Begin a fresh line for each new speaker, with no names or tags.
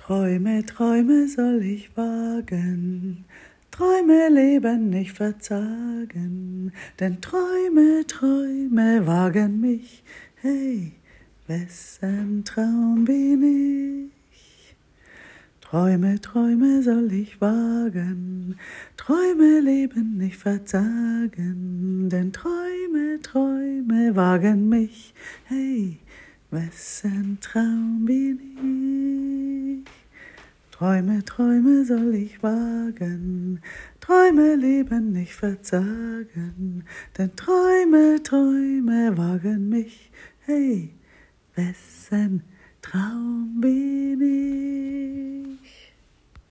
Träume, Träume soll ich wagen, Träume leben nicht verzagen, denn Träume, Träume wagen mich, hey, wessen Traum bin ich? Träume, Träume soll ich wagen, Träume leben nicht verzagen, denn Träume, Träume wagen mich, hey, wessen Traum bin ich? Träume, Träume soll ich wagen, Träume leben nicht verzagen, denn Träume, Träume wagen mich, hey, wessen Traum bin ich?